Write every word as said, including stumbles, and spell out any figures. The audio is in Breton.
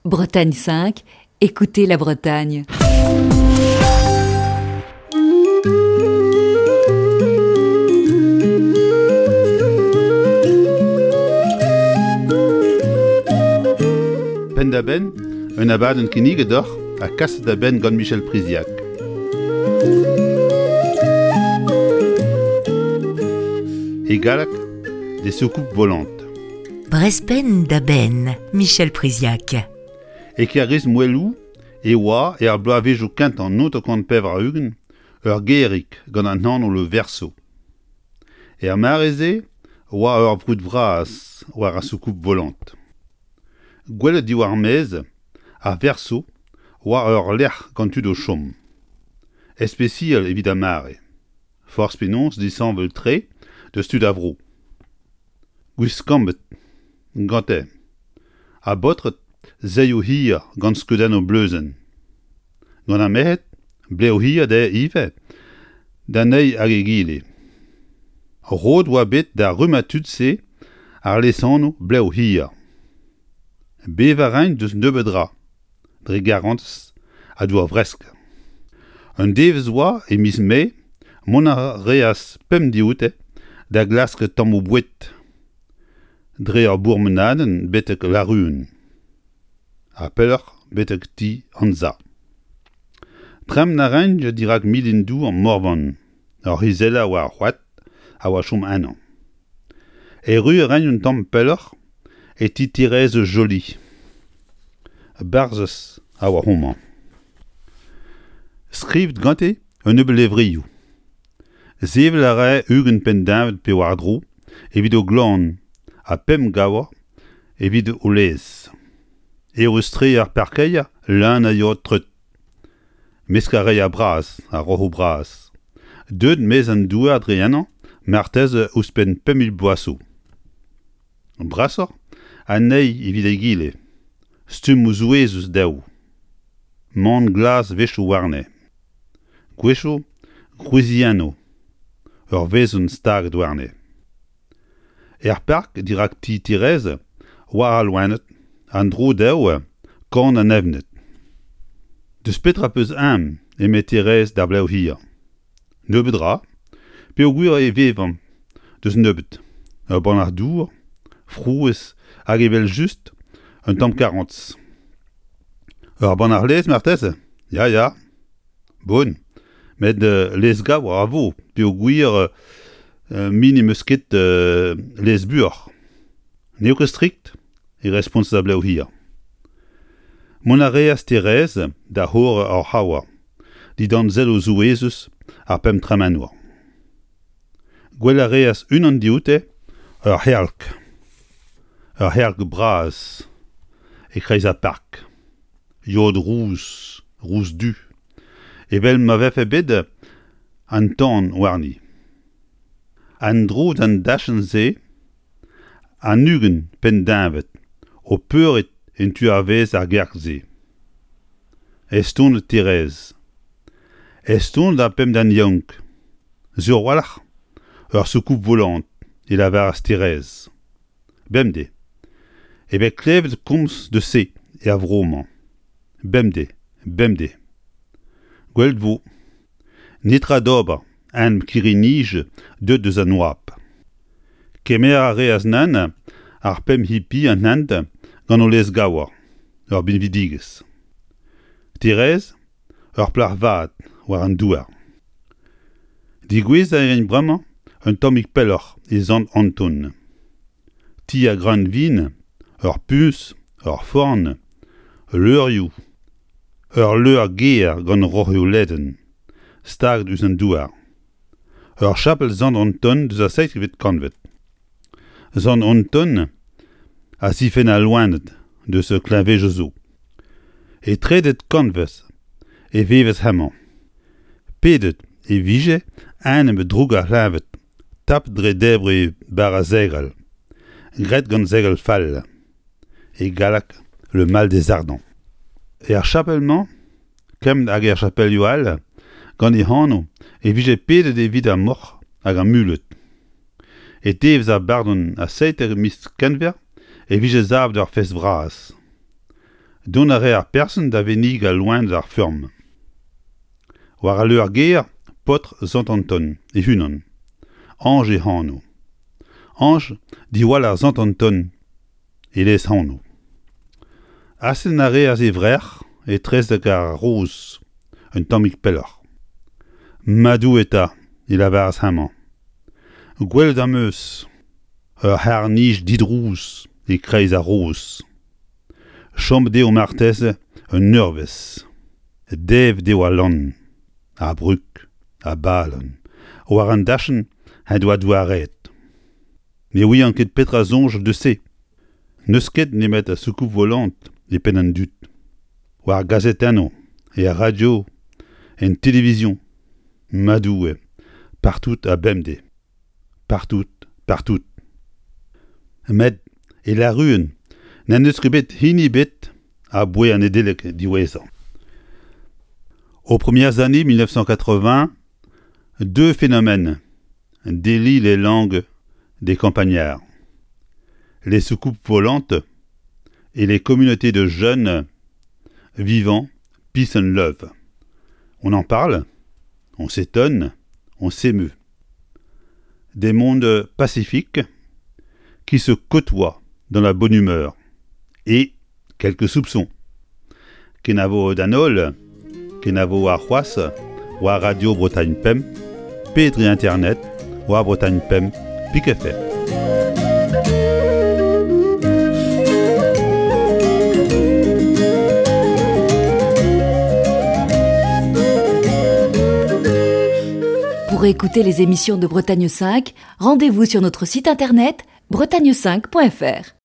Bretagne cinq, écoutez la Bretagne. Pen da ben, un abad un kinnig d'or a kas da ben gant Michel Priziac. E galak, des soucoupes volantes. Brespen da ben, Michel Priziac. E ki a rez mouelou, e oa e ar bloavezhou kent an not o kant pev ar ugen, ur gerik gant an nan o le verso. E ar mareze, oa ur vrout vras war a soucoupe volante. Gwelet diw ar mez, ar verso, oa ur lec'h gantud o chom. Especial evit a mare. Force penons disanvel tre, de stud avro. Gwis kambet, gante. A botret, zei o hir gant skeudenn o bleuzen. Gant a mehet, ble o hir de ive, da nei hag e gile. Rod oa bet da rumatud se, ar lesano ble o hir. Bev a rein deus nebeudra, dre garantz a doa vresk. Un devez oa e mis me, mon a reas pem dioute, da glaske tamm o bouet. Dre ar bourmenaden betek la ruen. A peller betek ti anza. Trem na rein je dirak milindou an morvan, ar hizela oa c'hoat, a oa chom anan. E ru rein un tamm peller, e ti tirez joli. Barzes a oa homan. Skrivet gante un eubel evriou. Zevel a re ugen pen davet pe war dro, evit o glan a pem gawa, evit o lez. E o stre ar perkeia, l'un a yo treut. Meskare a bras, a roho bras. Deud mez an douar dreanan, martez ouspen pemil boasso. Brasor, a nei evit e gile. Stum o zouezus daou. Man glas vechou warne. Gwechou, grouziano. Ur vezon stag douarne. Er park dirak ti tirez, war a loanet, an dro daou, kan an evnet. Deus petra peus am, eme tirez da blau hir. Nebeudra, pe o gwir e vevan, deus nebeud. Ur ban ar dour, frouez, hag evel just, un tamm karantz. Ur ban ar lez, martez? Ya, ya. Bon. Met uh, les gav war a vo, pe o gwir uh, uh, mini meusket uh, les bur. Neo ket strikt, e responsable o hir. Mon a reas terez da hor ar hawa, di dan zel o zouezus ar pem tramanoa. Gwell a reas un an dioute, ur herlk. Ur herlk braz, e kreiz a park. Yod rouz, rouz du. E vel ma vef e bed an tan warni. An dro d'an dachen ze, an ugen pen davet, o peuret en tu arvez ar gerk ze. Eston de terez. Eston da pem d'an yonk. Zur walach, ur soucoupe volante, e la var as terez. Bemde. E vet klevet komz de se, e a vroman. Bemde, bemde. Gweld vo. Netra d'ober, an kirinij de deus an oap. Kemer a reas nan, ar pem hippie an nant, gant o les gawa, ur bin vidigez. Terez, ur plar vat, war an douar. Digwez a eren bremañ, un tomik peller, e zant Anton. Ti a gran vin, ur pus, ur forn, leurioù, ur leur ger gant rohio leden, stag deus an douar. Ur chapel zant Anton deus a seit vet kanvet. Zant Anton a sifen a loanet deus e klavej zo. E tredet kanvez, e vevez hemañ. Pedet e vije an em droug ar lavet, tap dre debre bar a zegel. Gret gant zegel fall. E galak le mal des ardents. E ar chapelman, kem hag er chapel yoal, gant e hano, e vije pedet evit a moc'h hag a mulet. E devez a bardon a seit er mis kenver, e vije zav d'ar fes vras. Donnerait à personne d'avenig à loin de la ferme. War à leur guerre, potre zantanton et hunon. Ange et hano. Ange dit wala zantanton et les hano. Asenare az evrer et tres de gar rose, un tamik peller. Madou eta, il avait az haman. Gwell dameus, ur harnij didrous et kreiz a rose. Champ de o martez, un nervez. Dev de wallon, a bruk, a balon. War an dachen, ha doa douaret. Mais oui, en ket petra zonj de se. Neusket ne met a soucoupe volante, et pen an dut. War gazetano, et a radio, en télévision. Madou, partout a bemde. Partout, partout. Med, et la ruine, n'en eus ket hinibet a boué an edelek diwezan. Aux premières années mille neuf cent quatre-vingts, deux phénomènes délient les langues des campagnards. Les soucoupes volantes et les communautés de jeunes vivant peace and love. On en parle, on s'étonne, on s'émeut. Des mondes pacifiques qui se côtoient dans la bonne humeur et quelques soupçons. Kenavo Danol, Kenavo Arhuas, ou à Radio Bretagne P E M, Pétri Internet, ou à Bretagne P E M, Pic F M. Pour écouter les émissions de Bretagne cinq, rendez-vous sur notre site internet bretagne cinq point f r.